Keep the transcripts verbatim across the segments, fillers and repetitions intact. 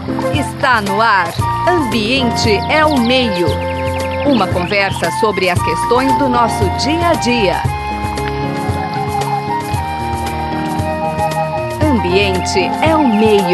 Está no ar. Ambiente é o meio. Uma conversa sobre as questões do nosso dia a dia. Ambiente é o meio.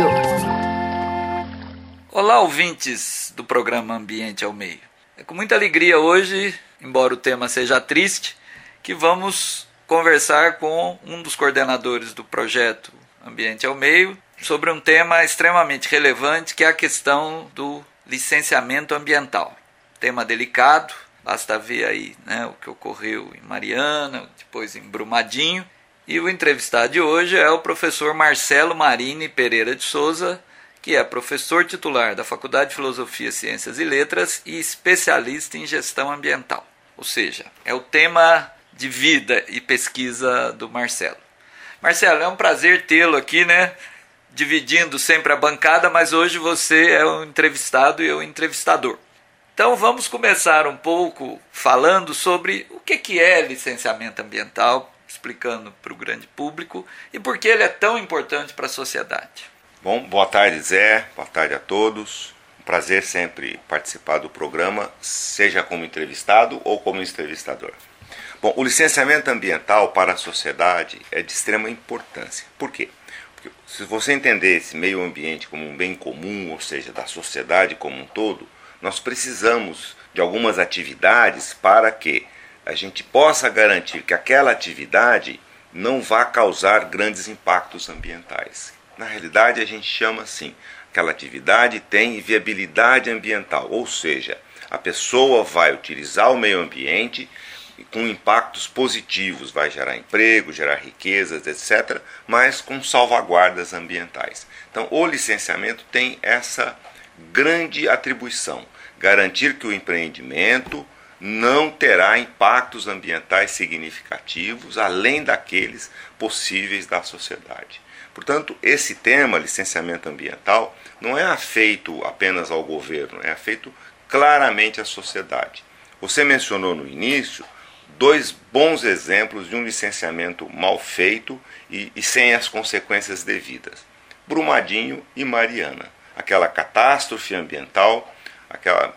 Olá, ouvintes do programa Ambiente é o Meio. É com muita alegria hoje, embora o tema seja triste, que vamos conversar com um dos coordenadores do projeto Ambiente é o Meio sobre um tema extremamente relevante, que é a questão do licenciamento ambiental. Tema delicado, basta ver aí, né, o que ocorreu em Mariana, depois em Brumadinho. E o entrevistado de hoje é o professor Marcelo Marini Pereira de Souza, que é professor titular da Faculdade de Filosofia, Ciências e Letras e especialista em gestão ambiental. Ou seja, é o tema de vida e pesquisa do Marcelo. Marcelo, é um prazer tê-lo aqui, né? Dividindo sempre a bancada, mas hoje você é o entrevistado e eu o entrevistador. Então vamos começar um pouco falando sobre o que é licenciamento ambiental, explicando para o grande público e por que ele é tão importante para a sociedade. Bom, boa tarde, Zé, boa tarde a todos. Um prazer sempre participar do programa, seja como entrevistado ou como entrevistador. Bom, o licenciamento ambiental para a sociedade é de extrema importância. Por quê? Porque se você entender esse meio ambiente como um bem comum, ou seja, da sociedade como um todo, nós precisamos de algumas atividades para que a gente possa garantir que aquela atividade não vá causar grandes impactos ambientais. Na realidade, a gente chama assim, aquela atividade tem viabilidade ambiental, ou seja, a pessoa vai utilizar o meio ambiente com impactos positivos, vai gerar emprego, gerar riquezas, etcétera, mas com salvaguardas ambientais. Então, o licenciamento tem essa grande atribuição, garantir que o empreendimento não terá impactos ambientais significativos, além daqueles possíveis da sociedade. Portanto, esse tema, licenciamento ambiental, não é afeito apenas ao governo, é afeito claramente à sociedade. Você mencionou no início dois bons exemplos de um licenciamento mal feito e, e sem as consequências devidas. Brumadinho e Mariana. Aquela catástrofe ambiental, aquela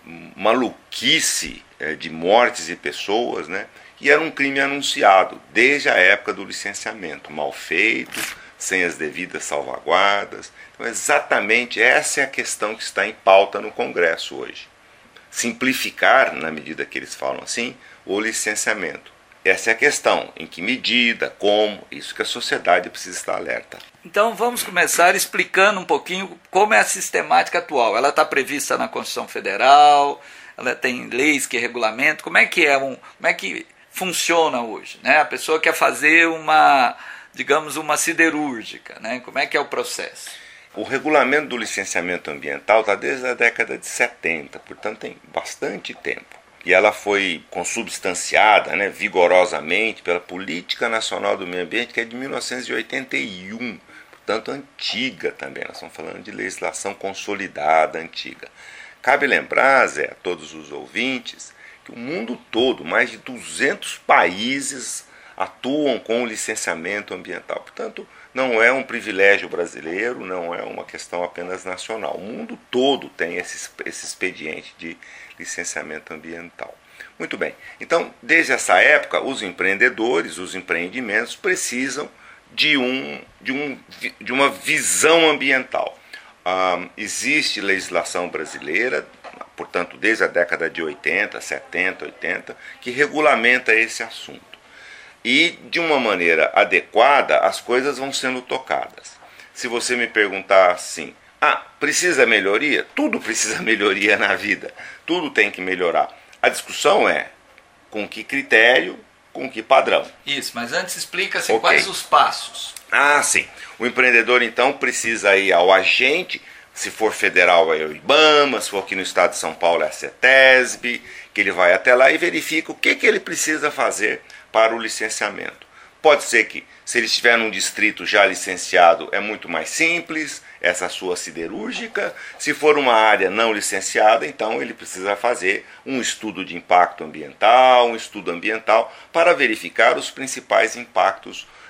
maluquice é, de mortes e pessoas, né? E era um crime anunciado desde a época do licenciamento, mal feito, sem as devidas salvaguardas. Então, exatamente essa é a questão que está em pauta no Congresso hoje. Simplificar, na medida que eles falam assim, o licenciamento. Essa é a questão, em que medida, como, isso que a sociedade precisa estar alerta. Então vamos começar explicando um pouquinho como é a sistemática atual. Ela está prevista na Constituição Federal, ela tem leis que regulamentam. Como é que é um, como é que funciona hoje, né? A pessoa quer fazer uma, digamos, uma siderúrgica, né? Como é que é o processo? O regulamento do licenciamento ambiental está desde a década de setenta, portanto tem bastante tempo. E ela foi consubstanciada, né, vigorosamente pela Política Nacional do Meio Ambiente, que é de mil novecentos e oitenta e um, portanto antiga também. Nós estamos falando de legislação consolidada, antiga. Cabe lembrar, Zé, a todos os ouvintes, que o mundo todo, mais de duzentos países atuam com o licenciamento ambiental. Portanto, não é um privilégio brasileiro, não é uma questão apenas nacional. O mundo todo tem esse, esse expediente de licenciamento ambiental. Muito bem. Então, desde essa época, os empreendedores, os empreendimentos precisam de, um, de, um, de uma visão ambiental. Ah, existe legislação brasileira, portanto, desde a década de oitenta, setenta, oitenta, que regulamenta esse assunto. E, de uma maneira adequada, as coisas vão sendo tocadas. Se você me perguntar assim, ah, precisa melhoria? Tudo precisa melhoria na vida, tudo tem que melhorar. A discussão é com que critério, com que padrão. Isso, mas antes explica assim, okay. Quais os passos. Ah, sim. O empreendedor, então, precisa ir ao agente, se for federal é o IBAMA, se for aqui no estado de São Paulo é a CETESB, que ele vai até lá e verifica o que, que ele precisa fazer para o licenciamento. Pode ser que, se ele estiver num distrito já licenciado, é muito mais simples, essa sua siderúrgica. Se for uma área não licenciada, então ele precisa fazer um estudo de impacto ambiental, um estudo ambiental, para verificar os principais impactos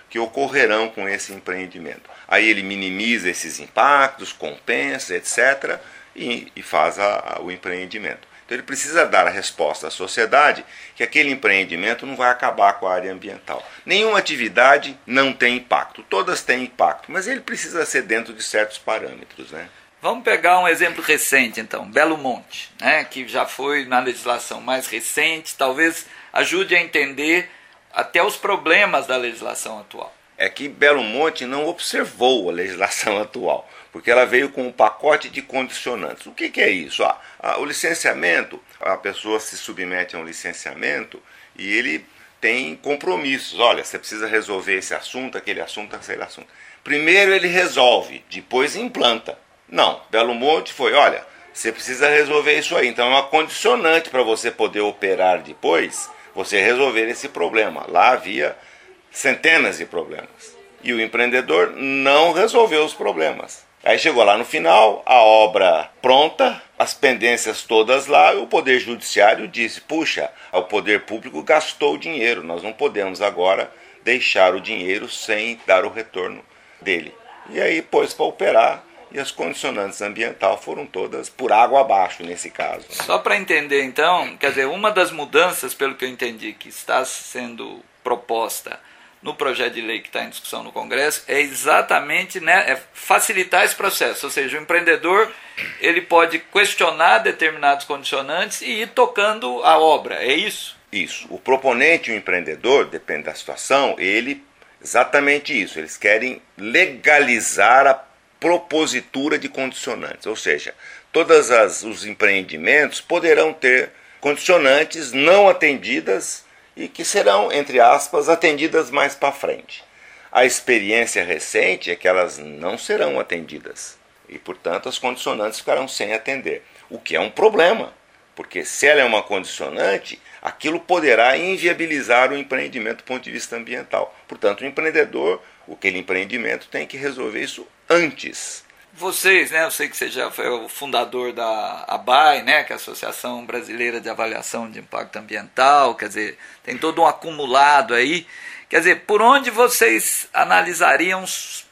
que ocorrerão com esse empreendimento. Aí ele minimiza esses impactos, compensa, etcétera, e, e faz a, a, o empreendimento. Então ele precisa dar a resposta à sociedade que aquele empreendimento não vai acabar com a área ambiental. Nenhuma atividade não tem impacto, todas têm impacto, mas ele precisa ser dentro de certos parâmetros, né? Vamos pegar um exemplo recente, então, Belo Monte, né, que já foi na legislação mais recente, talvez ajude a entender até os problemas da legislação atual. É que Belo Monte não observou a legislação atual, porque ela veio com um pacote de condicionantes. O que, que é isso? Ah, ah, o licenciamento, a pessoa se submete a um licenciamento e ele tem compromissos. Olha, você precisa resolver esse assunto, aquele assunto, aquele assunto. Primeiro ele resolve, depois implanta. Não, Belo Monte foi, olha, você precisa resolver isso aí. Então é uma condicionante para você poder operar depois, você resolver esse problema. Lá havia centenas de problemas. E o empreendedor não resolveu os problemas. Aí chegou lá no final, a obra pronta, as pendências todas lá, e o Poder Judiciário disse, puxa, o Poder Público gastou o dinheiro, nós não podemos agora deixar o dinheiro sem dar o retorno dele. E aí pôs para operar, e as condicionantes ambientais foram todas por água abaixo nesse caso. Só para entender então, quer dizer, uma das mudanças, pelo que eu entendi, que está sendo proposta no projeto de lei que está em discussão no Congresso, é exatamente, né, é facilitar esse processo. Ou seja, o empreendedor ele pode questionar determinados condicionantes e ir tocando a obra, é isso? Isso. O proponente e o empreendedor, depende da situação, ele, exatamente isso, eles querem legalizar a propositura de condicionantes, ou seja, todos os empreendimentos poderão ter condicionantes não atendidas e que serão, entre aspas, atendidas mais para frente. A experiência recente é que elas não serão atendidas e, portanto, as condicionantes ficarão sem atender, o que é um problema, porque se ela é uma condicionante, aquilo poderá inviabilizar o empreendimento do ponto de vista ambiental. Portanto, o empreendedor, aquele empreendimento, tem que resolver isso antes. Vocês, né, eu sei que você já foi o fundador da A B A I, né, que é a Associação Brasileira de Avaliação de Impacto Ambiental, quer dizer, tem todo um acumulado aí. Quer dizer, por onde vocês analisariam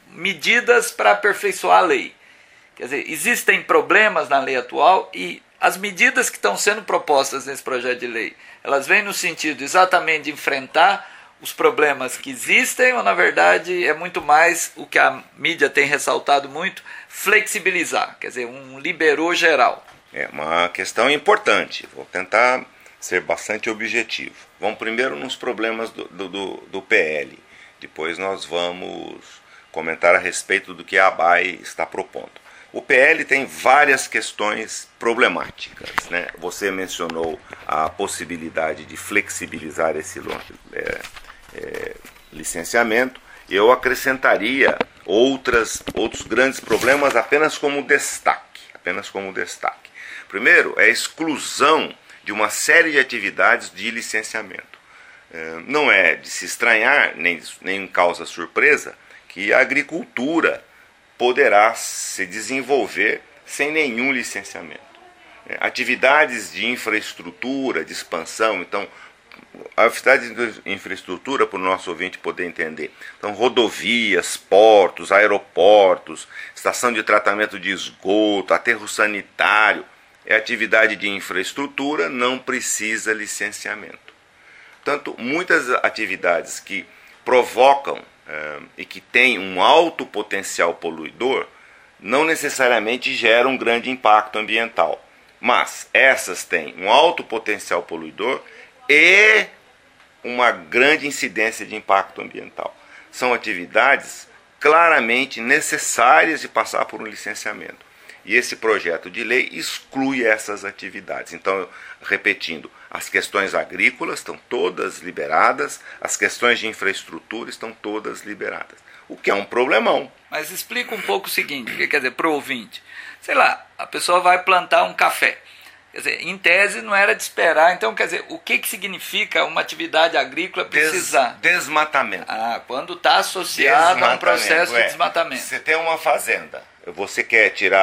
medidas para aperfeiçoar a lei? Quer dizer, existem problemas na lei atual e as medidas que estão sendo propostas nesse projeto de lei, elas vêm no sentido exatamente de enfrentar os problemas que existem, ou na verdade é muito mais o que a mídia tem ressaltado muito, flexibilizar, quer dizer, um liberou geral. É uma questão importante, vou tentar ser bastante objetivo. Vamos primeiro nos problemas do, do, do P L, depois nós vamos comentar a respeito do que a A B A I está propondo. O P L tem várias questões problemáticas, né? Você mencionou a possibilidade de flexibilizar esse é, é, licenciamento. Eu acrescentaria outras, outros grandes problemas apenas como destaque. Apenas como destaque. Primeiro, é a exclusão de uma série de atividades de licenciamento. É, não é de se estranhar, nem, nem causa surpresa, que a agricultura poderá se desenvolver sem nenhum licenciamento. Atividades de infraestrutura, de expansão, então, a atividade de infraestrutura, para o nosso ouvinte poder entender, então, rodovias, portos, aeroportos, estação de tratamento de esgoto, aterro sanitário, é atividade de infraestrutura, não precisa licenciamento. Portanto, muitas atividades que provocam Uh, e que tem um alto potencial poluidor, não necessariamente geram um grande impacto ambiental. Mas essas têm um alto potencial poluidor e uma grande incidência de impacto ambiental. São atividades claramente necessárias de passar por um licenciamento. E esse projeto de lei exclui essas atividades. Então, repetindo, as questões agrícolas estão todas liberadas, as questões de infraestrutura estão todas liberadas, o que é um problemão. Mas explica um pouco o seguinte, quer dizer, para o ouvinte, sei lá, a pessoa vai plantar um café, quer dizer, em tese não era de esperar, então quer dizer, o que, que significa uma atividade agrícola precisar? Des, desmatamento. Ah, quando está associado a um processo é, de desmatamento. Você tem uma fazenda, você quer tirar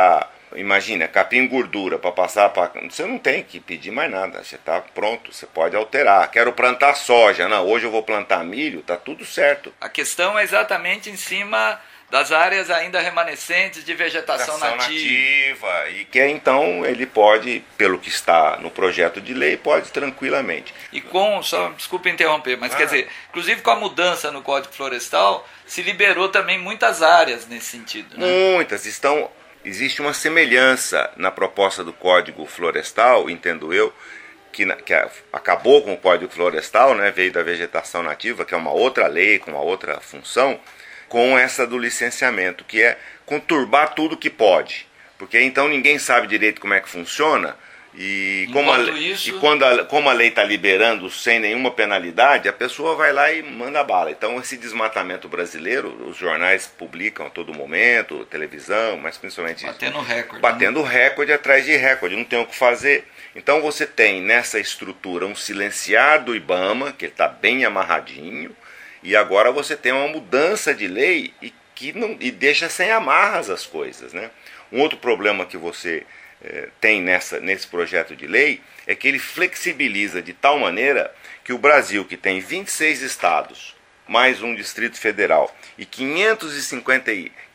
Imagina, capim gordura para passar para... Você não tem que pedir mais nada, você está pronto, você pode alterar. Quero plantar soja, não, hoje eu vou plantar milho, está tudo certo. A questão é exatamente em cima das áreas ainda remanescentes de vegetação nativa. nativa. E que então ele pode, pelo que está no projeto de lei, pode tranquilamente. E com, só desculpa interromper, mas ah. quer dizer, inclusive com a mudança no Código Florestal, se liberou também muitas áreas nesse sentido, né? Muitas, estão... Existe uma semelhança na proposta do Código Florestal, entendo eu, que, na, que a, acabou com o Código Florestal, né, veio da vegetação nativa, que é uma outra lei, com uma outra função, com essa do licenciamento, que é conturbar tudo que pode. Porque então ninguém sabe direito como é que funciona, e, como a, isso... e quando a, como a lei está liberando sem nenhuma penalidade, a pessoa vai lá e manda bala. Então esse desmatamento brasileiro, os jornais publicam a todo momento, televisão, mas principalmente... Batendo recorde. Batendo né? recorde atrás de recorde, não tem o que fazer. Então você tem nessa estrutura um silenciar do IBAMA, que está bem amarradinho, e agora você tem uma mudança de lei e, que não, e deixa sem amarras as coisas, né? Um outro problema que você eh, tem nessa, nesse projeto de lei é que ele flexibiliza de tal maneira que o Brasil, que tem vinte e seis estados, mais um Distrito Federal, e quinhentos e cinquenta,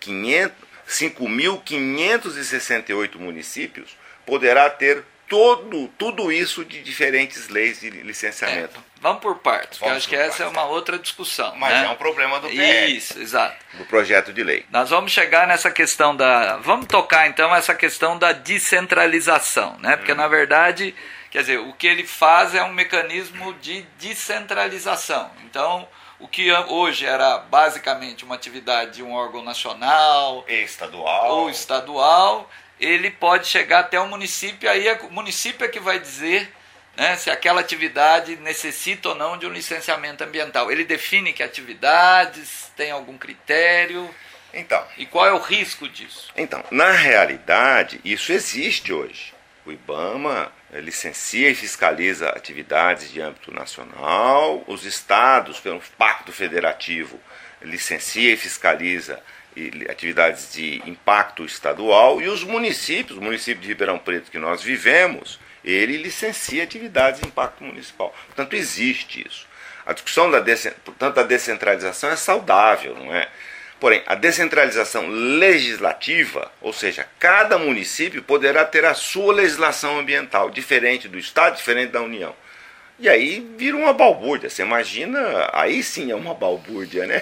cinco mil quinhentos e sessenta e oito municípios, poderá ter todo, tudo isso de diferentes leis de licenciamento. É, vamos por partes, porque vamos acho que partes. essa é uma outra discussão. Mas né? é um problema do P L. Isso, exato. Do projeto de lei. Nós vamos chegar nessa questão da... Vamos tocar então essa questão da descentralização, né? Porque hum. na verdade, quer dizer, o que ele faz é um mecanismo de descentralização. Então, o que hoje era basicamente uma atividade de um órgão nacional... Estadual. Ou estadual... ele pode chegar até o município, aí o município é que vai dizer, né, se aquela atividade necessita ou não de um licenciamento ambiental. Ele define que atividades, tem algum critério, então, e qual é o risco disso? Então, na realidade, isso existe hoje. O IBAMA licencia e fiscaliza atividades de âmbito nacional, os estados, pelo Pacto Federativo, licencia e fiscaliza atividades de impacto estadual, e os municípios, o município de Ribeirão Preto que nós vivemos, ele licencia atividades de impacto municipal. Portanto, existe isso. A discussão da, portanto, a descentralização é saudável, não é? Porém, a descentralização legislativa, ou seja, cada município poderá ter a sua legislação ambiental, diferente do Estado, diferente da União. E aí vira uma balbúrdia. Você imagina, aí sim é uma balbúrdia, né?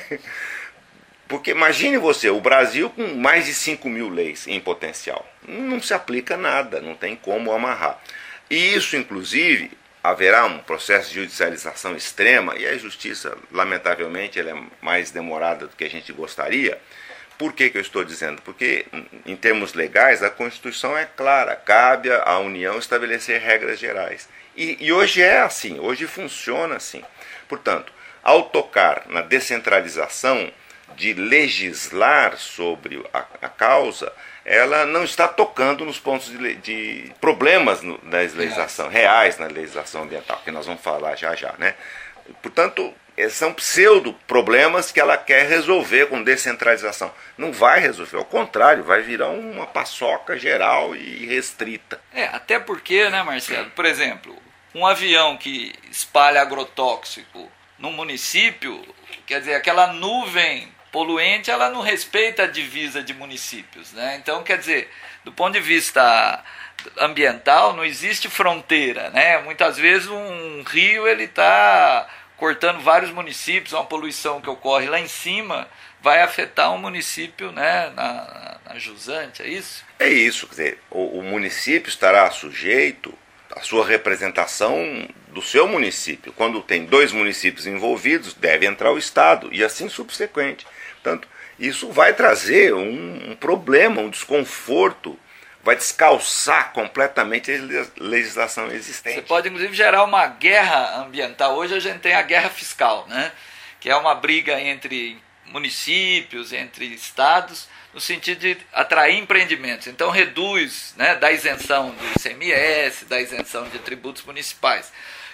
Porque imagine você, o Brasil com mais de cinco mil leis em potencial. Não se aplica nada, não tem como amarrar. E isso, inclusive, haverá um processo de judicialização extrema, e a justiça, lamentavelmente, ela é mais demorada do que a gente gostaria. Por que que eu estou dizendo? Porque, em termos legais, a Constituição é clara, cabe à União estabelecer regras gerais. E, e hoje é assim, hoje funciona assim. Portanto, ao tocar na descentralização, de legislar sobre a, a causa, ela não está tocando nos pontos de, de problemas no, da legislação, reais. reais na legislação ambiental, que nós vamos falar já já, né? Portanto, são pseudo-problemas que ela quer resolver com descentralização. Não vai resolver, ao contrário, vai virar uma paçoca geral e restrita. É, até porque, né, Marcelo, por exemplo, um avião que espalha agrotóxico no município, quer dizer, aquela nuvem poluente, ela não respeita a divisa de municípios, né? Então, quer dizer, do ponto de vista ambiental, não existe fronteira, né? Muitas vezes um rio ele está cortando vários municípios, uma poluição que ocorre lá em cima vai afetar um município, né, na, na jusante, é isso? É isso, quer dizer, o, o município estará sujeito à sua representação do seu município. Quando tem dois municípios envolvidos, deve entrar o Estado, e assim subsequente. Portanto, isso vai trazer um, um problema, um desconforto, vai descalçar completamente a legislação existente. Você pode, inclusive, gerar uma guerra ambiental. Hoje a gente tem a guerra fiscal, né? Que é uma briga entre municípios, entre estados, no sentido de atrair empreendimentos. Então reduz, né, da isenção do I C M S, da isenção de tributos municipais.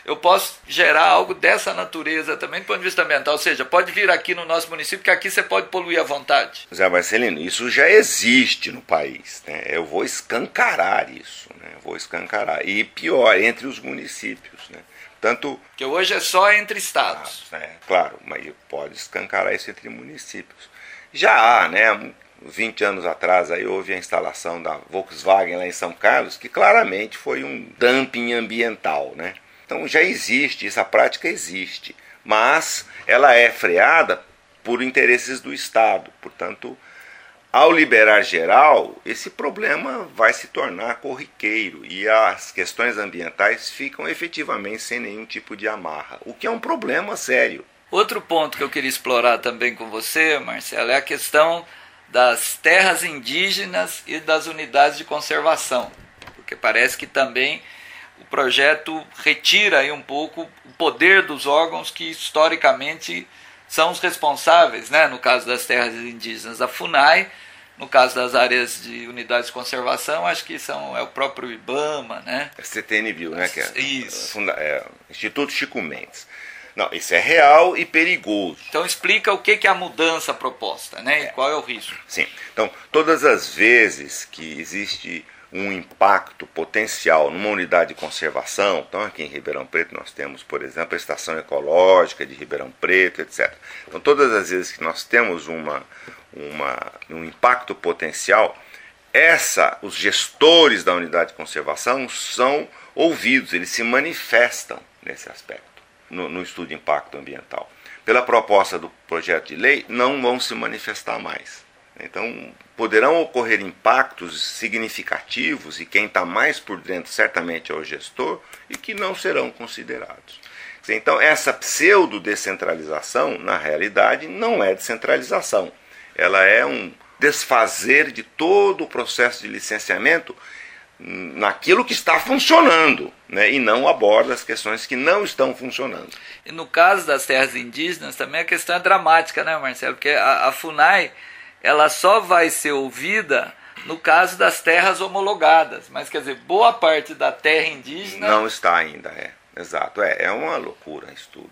eu posso gerar algo dessa natureza também do ponto de vista ambiental, ou seja, pode vir aqui no nosso município, que aqui você pode poluir à vontade. Zé Marcelino, isso já existe no país, né? Eu vou escancarar isso, né? Eu vou escancarar. E pior, entre os municípios, né? Tanto, que hoje é só entre estados. Ah, né? Claro, mas pode escancarar isso entre municípios. Já há, né? vinte anos atrás aí houve a instalação da Volkswagen lá em São Carlos, que claramente foi um dumping ambiental, né? Então já existe, essa prática existe, mas ela é freada por interesses do Estado. Portanto, ao liberar geral, esse problema vai se tornar corriqueiro e as questões ambientais ficam efetivamente sem nenhum tipo de amarra, o que é um problema sério. Outro ponto que eu queria explorar também com você, Marcelo, é a questão das terras indígenas e das unidades de conservação, porque parece que também o projeto retira aí um pouco o poder dos órgãos que historicamente são os responsáveis, né? No caso das terras indígenas, a FUNAI, no caso das áreas de unidades de conservação, acho que são, é o próprio IBAMA, né? C T N B I U, né? Que é, Isso. É, Instituto Chico Mendes. Não, isso é real e perigoso. Então explica o que é a mudança proposta, né? E qual é o risco. Sim, então todas as vezes que existe um impacto potencial numa unidade de conservação, então aqui em Ribeirão Preto nós temos, por exemplo, a Estação Ecológica de Ribeirão Preto, etcétera. Então todas as vezes que nós temos uma, uma, um impacto potencial, essa, os gestores da unidade de conservação são ouvidos, eles se manifestam nesse aspecto. No, no estudo de impacto ambiental. Pela proposta do projeto de lei, não vão se manifestar mais. Então, poderão ocorrer impactos significativos, e quem está mais por dentro certamente é o gestor, e que não serão considerados. Então, essa pseudo-descentralização, na realidade, não é descentralização. Ela é um desfazer de todo o processo de licenciamento naquilo que está funcionando, né, e não aborda as questões que não estão funcionando. E no caso das terras indígenas também a questão é dramática, né, Marcelo? Porque a, a FUNAI ela só vai ser ouvida no caso das terras homologadas, mas quer dizer, boa parte da terra indígena... Não está ainda, é, exato, é, é uma loucura isso tudo.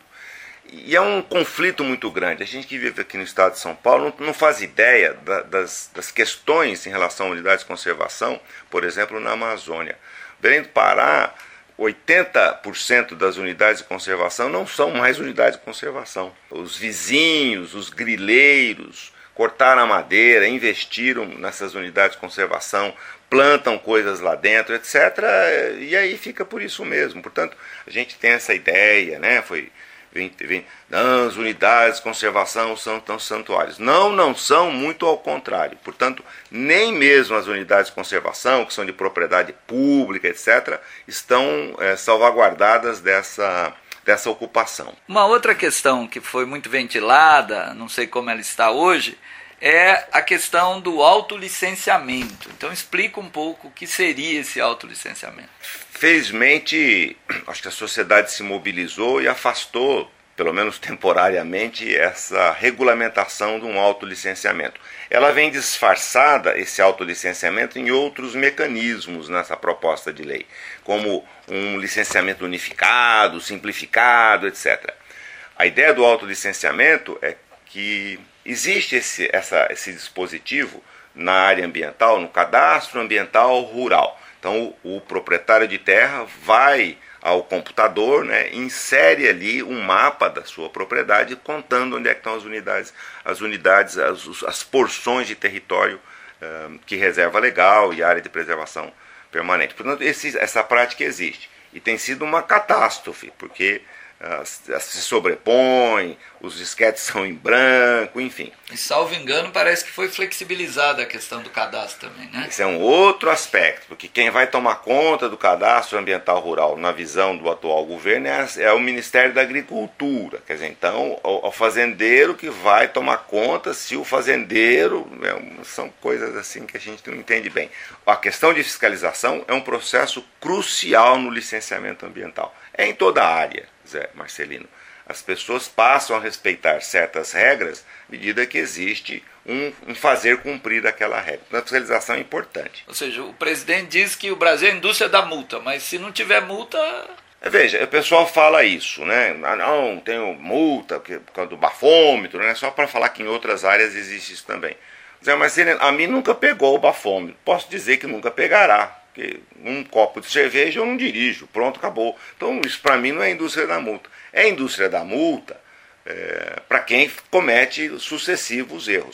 E é um conflito muito grande. A gente que vive aqui no estado de São Paulo não, não faz ideia da, das, das questões em relação a unidades de conservação, por exemplo, na Amazônia. Belém do Pará, oitenta por cento das unidades de conservação não são mais unidades de conservação. Os vizinhos, os grileiros, cortaram a madeira, investiram nessas unidades de conservação, plantam coisas lá dentro, etcétera. E aí fica por isso mesmo. Portanto, a gente tem essa ideia, né? Foi... Vem, vem, não, as unidades de conservação são tão santuários. Não, não são, muito ao contrário. Portanto, nem mesmo as unidades de conservação, que são de propriedade pública, etcétera, estão é, salvaguardadas dessa, dessa ocupação. Uma outra questão que foi muito ventilada, não sei como ela está hoje, é a questão do autolicenciamento. Então explica um pouco o que seria esse autolicenciamento. Felizmente, acho que a sociedade se mobilizou e afastou, pelo menos temporariamente, essa regulamentação de um autolicenciamento. Ela vem disfarçada, esse autolicenciamento, em outros mecanismos nessa proposta de lei, como um licenciamento unificado, simplificado, etcétera. A ideia do autolicenciamento é que existe esse, essa, esse dispositivo na área ambiental, no cadastro ambiental rural. Então o, o proprietário de terra vai ao computador, né, insere ali um mapa da sua propriedade contando onde é que estão as unidades, as unidades, as, as porções de território uh, que reserva legal e área de preservação permanente. Portanto, esse, essa prática existe e tem sido uma catástrofe, porque uh, se sobrepõe, os disquetes são em branco, enfim. E salvo engano, parece que foi flexibilizada a questão do cadastro também, né? Esse é um outro aspecto, porque quem vai tomar conta do cadastro ambiental rural, na visão do atual governo, é, é o Ministério da Agricultura. Quer dizer, então, o, o fazendeiro que vai tomar conta, se o fazendeiro... É, são coisas assim que a gente não entende bem. A questão de fiscalização é um processo crucial no licenciamento ambiental. É em toda a área, Zé Marcelino. As pessoas passam a respeitar certas regras à medida que existe um, um fazer cumprir aquela regra. A fiscalização é importante. Ou seja, o presidente diz que o Brasil é a indústria da multa, mas se não tiver multa... Veja, o pessoal fala isso, né? Ah, não, tem multa por causa do bafômetro, né? Só para falar que em outras áreas existe isso também. Mas a mim nunca pegou o bafômetro. Posso dizer que nunca pegará, porque um copo de cerveja eu não dirijo, pronto, acabou. Então isso para mim não é indústria da multa. É indústria da multa é, para quem comete sucessivos erros.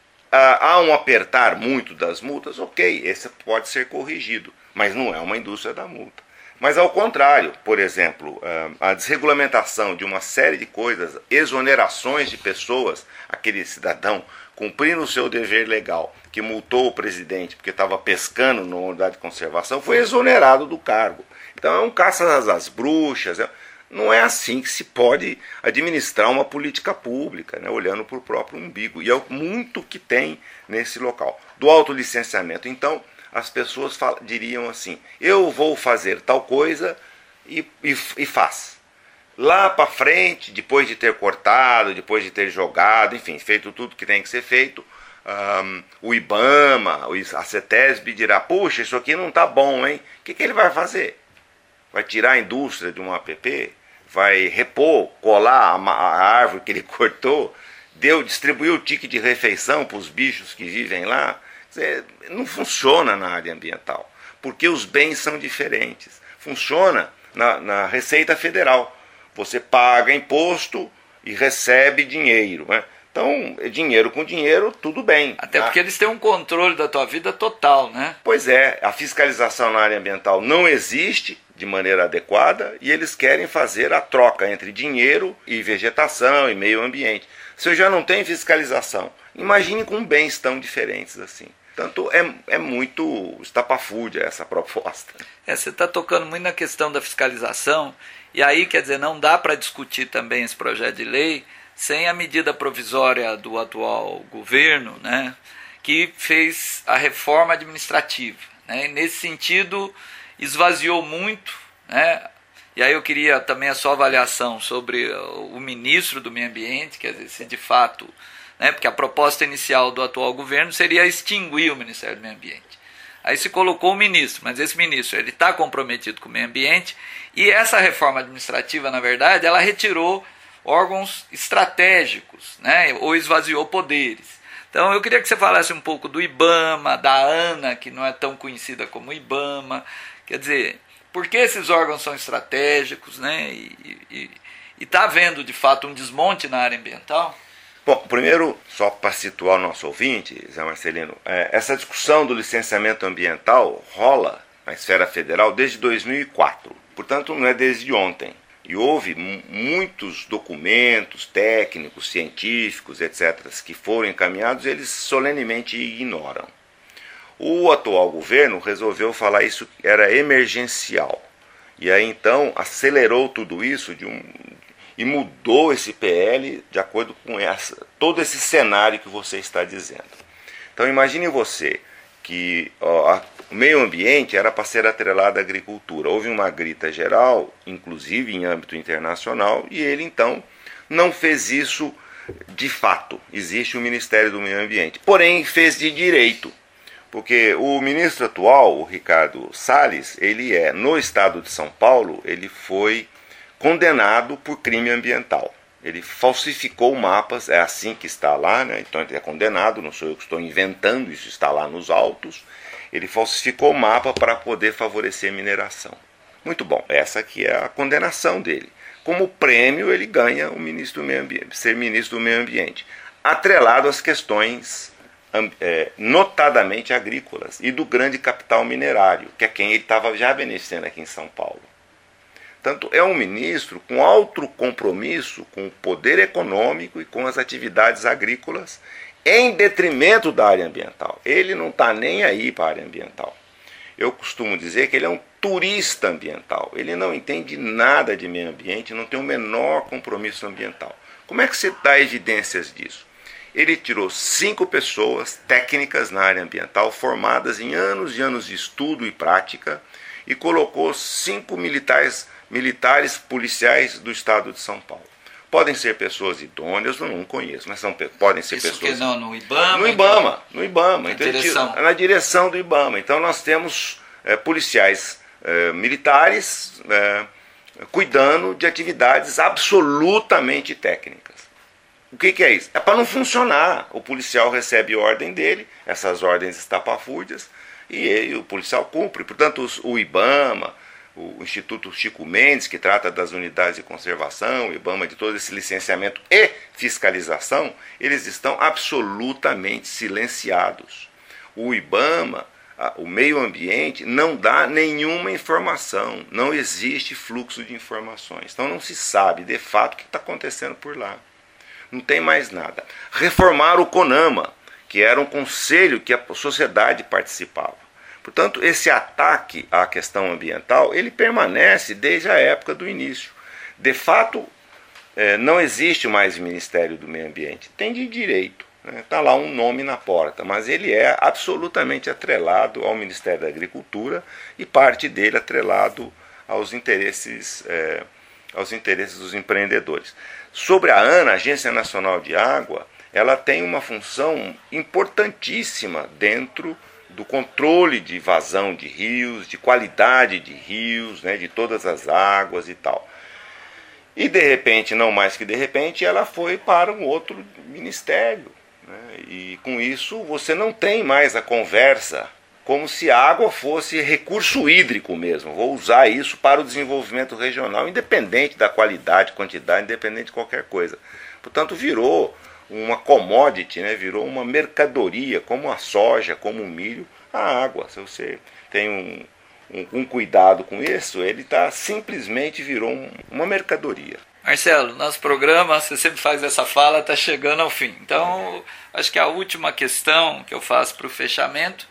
Ah, há um apertar muito das multas, ok, esse pode ser corrigido, mas não é uma indústria da multa. Mas ao contrário, por exemplo, a desregulamentação de uma série de coisas, exonerações de pessoas, aquele cidadão cumprindo o seu dever legal, que multou o presidente porque estava pescando na unidade de conservação, foi exonerado do cargo. Então é um caça às bruxas, não é assim que se pode administrar uma política pública, né, olhando para o próprio umbigo. E é muito que tem nesse local. Do autolicenciamento, então, as pessoas falam, diriam assim, eu vou fazer tal coisa e, e, e faz. Lá para frente, depois de ter cortado, depois de ter jogado, enfim, feito tudo que tem que ser feito, um, o IBAMA, a CETESB dirá, puxa, isso aqui não está bom, hein? O que, que ele vai fazer? Vai tirar a indústria de um A P P? Vai repor, colar a, a árvore que ele cortou? Deu, distribuiu o ticket de refeição para os bichos que vivem lá? Não funciona na área ambiental, porque os bens são diferentes. Funciona na, na Receita Federal. Você paga imposto e recebe dinheiro, né? Então, dinheiro com dinheiro, tudo bem. Até porque eles têm um controle da tua vida total, né? Pois é, a fiscalização na área ambiental não existe de maneira adequada e eles querem fazer a troca entre dinheiro e vegetação e meio ambiente. Se eu já não tenho fiscalização, imagine com bens tão diferentes assim. Portanto, é, é muito estapafúrdia essa proposta. É, você está tocando muito na questão da fiscalização, e aí, quer dizer, não dá para discutir também esse projeto de lei sem a medida provisória do atual governo, né, que fez a reforma administrativa, né, e nesse sentido esvaziou muito, né, e aí eu queria também a sua avaliação sobre o ministro do Meio Ambiente, quer dizer, se de fato... Né, porque a proposta inicial do atual governo seria extinguir o Ministério do Meio Ambiente. Aí se colocou o ministro, mas esse ministro ele está comprometido com o meio ambiente e essa reforma administrativa, na verdade, ela retirou órgãos estratégicos, né, ou esvaziou poderes. Então eu queria que você falasse um pouco do IBAMA, da ANA, que não é tão conhecida como IBAMA, quer dizer, por que esses órgãos são estratégicos, né, e está havendo de fato um desmonte na área ambiental? Bom, primeiro, só para situar o nosso ouvinte, Zé Marcelino, é, essa discussão do licenciamento ambiental rola na esfera federal desde dois mil e quatro, portanto não é desde ontem. E houve muitos documentos técnicos, científicos, etcétera, que foram encaminhados e eles solenemente ignoram. O atual governo resolveu falar isso era emergencial. E aí então acelerou tudo isso de um... e mudou esse P L de acordo com essa, todo esse cenário que você está dizendo. Então imagine você que ó, a, o meio ambiente era para ser atrelado à agricultura. Houve uma grita geral, inclusive em âmbito internacional, e ele então não fez isso de fato. Existe o Ministério do Meio Ambiente, porém fez de direito. Porque o ministro atual, o Ricardo Salles, ele é, no estado de São Paulo, ele foi... condenado por crime ambiental. Ele falsificou mapas, é assim que está lá, né? Então ele é condenado, não sou eu que estou inventando, isso está lá nos autos. Ele falsificou o mapa para poder favorecer mineração. Muito bom, essa aqui é a condenação dele. Como prêmio ele ganha o ministro do Meio Ambiente, ser ministro do Meio Ambiente, atrelado às questões é, notadamente agrícolas e do grande capital minerário, que é quem ele estava já beneficiando aqui em São Paulo. Portanto, é um ministro com alto compromisso com o poder econômico e com as atividades agrícolas, em detrimento da área ambiental. Ele não está nem aí para a área ambiental. Eu costumo dizer que ele é um turista ambiental. Ele não entende nada de meio ambiente, não tem o menor compromisso ambiental. Como é que você dá evidências disso? Ele tirou cinco pessoas técnicas na área ambiental, formadas em anos e anos de estudo e prática, e colocou cinco militares militares policiais do estado de São Paulo. Podem ser pessoas idôneas, eu não conheço, mas são, podem ser Isso pessoas... que não, no IBAMA? No IBAMA, no IBAMA. Na então, direção. Na direção do IBAMA. Então nós temos é, policiais é, militares é, cuidando de atividades absolutamente técnicas. O que, que é isso? É para não funcionar. O policial recebe ordem dele, essas ordens estapafúrdias, e ele, o policial cumpre. Portanto, os, o IBAMA, o Instituto Chico Mendes, que trata das unidades de conservação, o IBAMA, de todo esse licenciamento e fiscalização, eles estão absolutamente silenciados. O IBAMA, o meio ambiente, não dá nenhuma informação, não existe fluxo de informações. Então não se sabe, de fato, o que está acontecendo por lá. Não tem mais nada. Reformar o CONAMA, que era um conselho que a sociedade participava. Portanto, esse ataque à questão ambiental, ele permanece desde a época do início. De fato, não existe mais Ministério do Meio Ambiente. Tem de direito, está lá um nome na porta, mas ele é absolutamente atrelado ao Ministério da Agricultura e parte dele atrelado aos interesses, é, aos interesses dos empreendedores. Sobre a ANA, a Agência Nacional de Água, ela tem uma função importantíssima dentro do controle de vazão de rios, de qualidade de rios, né, de todas as águas e tal. E de repente, não mais que de repente, ela foi para um outro ministério. Né, e com isso você não tem mais a conversa como se a água fosse recurso hídrico mesmo. Vou usar isso para o desenvolvimento regional, independente da qualidade, quantidade, independente de qualquer coisa. Portanto, virou uma commodity, né? Virou uma mercadoria, como a soja, como o milho, a água. Se você tem um, um, um cuidado com isso, ele tá, simplesmente virou um, uma mercadoria. Marcelo, nosso programa, você sempre faz essa fala, está chegando ao fim. Então, acho que a última questão que eu faço para o fechamento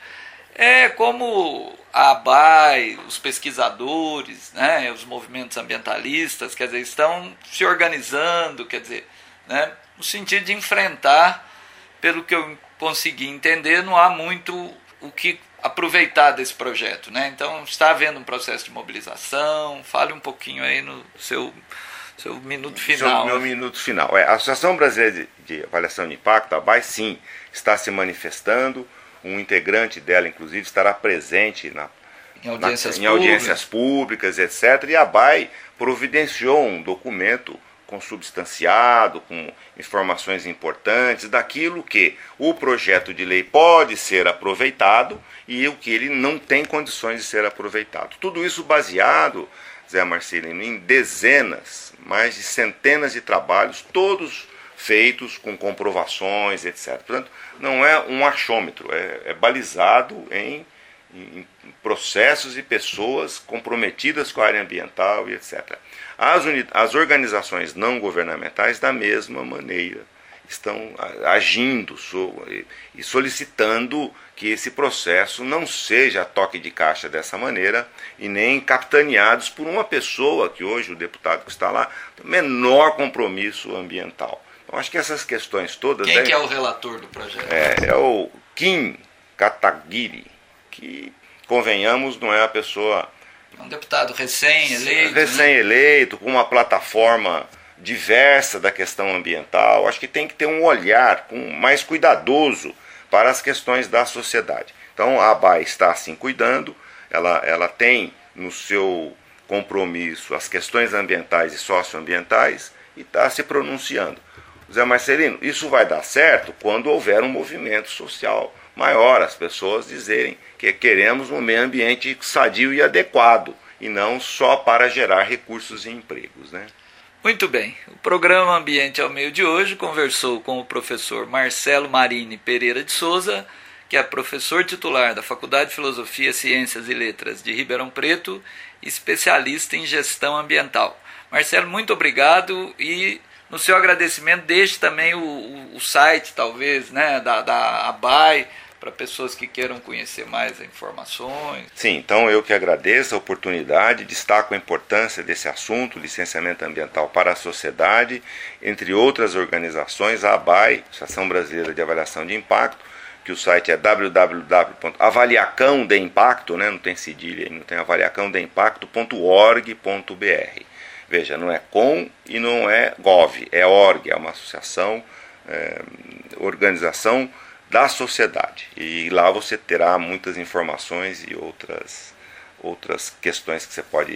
é como a ABAI, os pesquisadores, né, os movimentos ambientalistas, quer dizer, estão se organizando, quer dizer, né, no sentido de enfrentar, pelo que eu consegui entender, não há muito o que aproveitar desse projeto, né? Então, está havendo um processo de mobilização, fale um pouquinho aí no seu, seu minuto final. Meu minuto final. É, a Associação Brasileira de, de Avaliação de Impacto, a ABAI, sim, está se manifestando. Um integrante dela, inclusive, estará presente na, em, audiências, na, em audiências públicas, etcétera. E a ABAI providenciou um documento consubstanciado, com informações importantes daquilo que o projeto de lei pode ser aproveitado e o que ele não tem condições de ser aproveitado. Tudo isso baseado, Zé Marcelino, em dezenas, mais de centenas de trabalhos, todos feitos com comprovações, etcétera. Portanto, não é um achômetro, é, é balizado em, em processos e pessoas comprometidas com a área ambiental e etcétera. As, as organizações não governamentais, da mesma maneira, estão agindo so, e solicitando que esse processo não seja toque de caixa dessa maneira e nem capitaneados por uma pessoa, que hoje o deputado que está lá, tem menor compromisso ambiental. Então, acho que essas questões todas... Quem devem... que é o relator do projeto? É, é o Kim Kataguiri, que, convenhamos, não é a pessoa... É um deputado recém-eleito. Recém-eleito, né? Com uma plataforma diversa da questão ambiental. Acho que tem que ter um olhar com, mais cuidadoso para as questões da sociedade. Então a ABAI está assim cuidando, ela, ela tem no seu compromisso as questões ambientais e socioambientais e está se pronunciando. Zé Marcelino, isso vai dar certo quando houver um movimento social maior, as pessoas dizerem que queremos um meio ambiente sadio e adequado, e não só para gerar recursos e empregos, né? Muito bem. O programa Ambiente ao Meio de hoje conversou com o professor Marcelo Marini Pereira de Souza, que é professor titular da Faculdade de Filosofia, Ciências e Letras de Ribeirão Preto, especialista em gestão ambiental. Marcelo, muito obrigado e no seu agradecimento deixe também o, o, o site, talvez, né, da, da ABAI, para pessoas que queiram conhecer mais informações. Sim, então eu que agradeço a oportunidade, destaco a importância desse assunto, licenciamento ambiental para a sociedade, entre outras organizações, a ABAI, Associação Brasileira de Avaliação de Impacto, que o site é w w w ponto avaliacão de impacto, né, não tem cedilha, não tem avaliacão de impacto ponto org ponto b r. Veja, não é com e não é gov, é org, é uma associação, é, organização da sociedade. E lá você terá muitas informações e outras, outras questões que você pode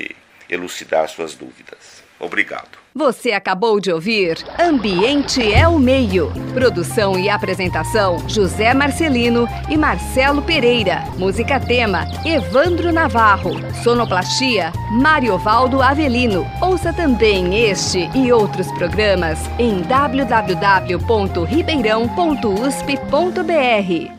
elucidar suas dúvidas. Obrigado. Você acabou de ouvir Ambiente é o Meio. Produção e apresentação José Marcelino e Marcelo Pereira. Música tema Evandro Navarro. Sonoplastia Mariovaldo Avelino. Ouça também este e outros programas em w w w ponto ribeirão ponto u s p ponto b r.